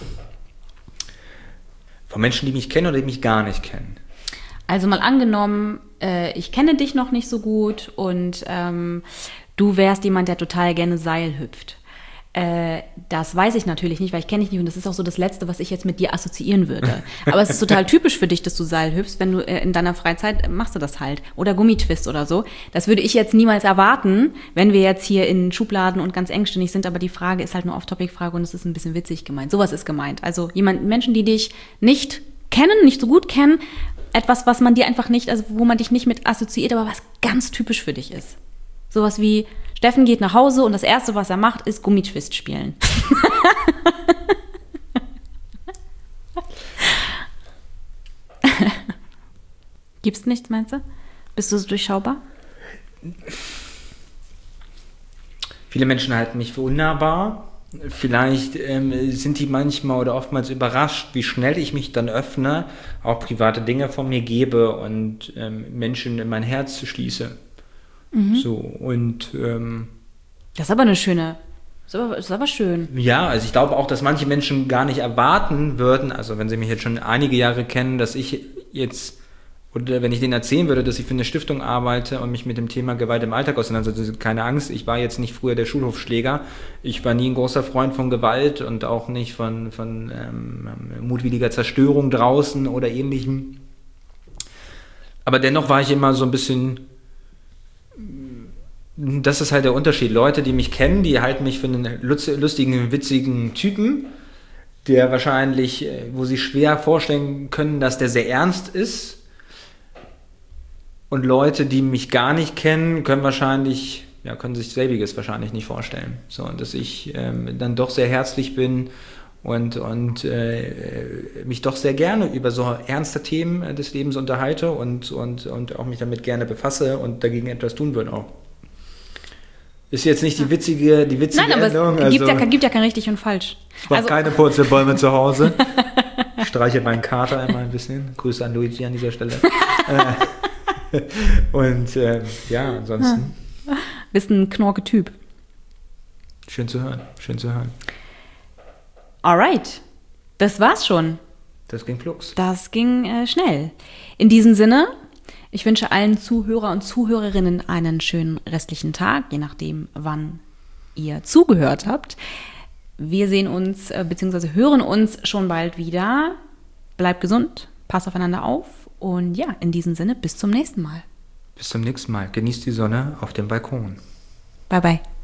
von Menschen, die mich kennen oder die mich gar nicht kennen. Also mal angenommen, äh, ich kenne dich noch nicht so gut und ähm, du wärst jemand, der total gerne Seil hüpft. Äh, das weiß ich natürlich nicht, weil ich kenne dich nicht und das ist auch so das Letzte, was ich jetzt mit dir assoziieren würde. Aber es ist total typisch für dich, dass du Seil hüpfst, wenn du äh, in deiner Freizeit äh, machst du das halt. Oder Gummitwist oder so. Das würde ich jetzt niemals erwarten, wenn wir jetzt hier in Schubladen und ganz engständig sind, aber die Frage ist halt nur Off-Topic-Frage und es ist ein bisschen witzig gemeint. Sowas ist gemeint. Also jemand, Menschen, die dich nicht kennen, nicht so gut kennen, etwas, was man dir einfach nicht, also wo man dich nicht mit assoziiert, aber was ganz typisch für dich ist. Sowas wie, Steffen geht nach Hause und das Erste, was er macht, ist Gummitwist spielen. Gibt's nichts, meinst du? Bist du so durchschaubar? Viele Menschen halten mich für unnahbar. Vielleicht ähm, sind die manchmal oder oftmals überrascht, wie schnell ich mich dann öffne, auch private Dinge von mir gebe und ähm, Menschen in mein Herz schließe. Mhm. So, und ähm, das ist aber eine schöne, das ist aber, das ist aber schön. Ja, also ich glaube auch, dass manche Menschen gar nicht erwarten würden, also wenn sie mich jetzt schon einige Jahre kennen, dass ich jetzt Und wenn ich denen erzählen würde, dass ich für eine Stiftung arbeite und mich mit dem Thema Gewalt im Alltag auseinandersetze, keine Angst, ich war jetzt nicht früher der Schulhofschläger. Ich war nie ein großer Freund von Gewalt und auch nicht von, von ähm, mutwilliger Zerstörung draußen oder ähnlichem. Aber dennoch war ich immer so ein bisschen, das ist halt der Unterschied. Leute, die mich kennen, die halten mich für einen lustigen, witzigen Typen, der wahrscheinlich, wo sie schwer vorstellen können, dass der sehr ernst ist. Und Leute, die mich gar nicht kennen, können wahrscheinlich, ja, können sich selbiges wahrscheinlich nicht vorstellen. So, und dass ich ähm, dann doch sehr herzlich bin und, und äh, mich doch sehr gerne über so ernste Themen des Lebens unterhalte und, und, und auch mich damit gerne befasse und dagegen etwas tun würde auch. Ist jetzt nicht die witzige, die witzige Nein, aber Endung. es gibt, also, ja, gibt ja kein richtig und falsch. Ich mache also, keine Purzelbäume zu Hause. Streiche meinen Kater einmal ein bisschen. Grüße an Luigi an dieser Stelle. Und äh, ja, ansonsten. Bist ein Knorke-Typ. Schön zu hören, schön zu hören. Alright, das war's schon. Das ging flugs. Das ging äh, schnell. In diesem Sinne, ich wünsche allen Zuhörer und Zuhörerinnen einen schönen restlichen Tag, je nachdem, wann ihr zugehört habt. Wir sehen uns äh, bzw. hören uns schon bald wieder. Bleibt gesund, passt aufeinander auf. Und ja, in diesem Sinne, bis zum nächsten Mal. Bis zum nächsten Mal. Genießt die Sonne auf dem Balkon. Bye, bye.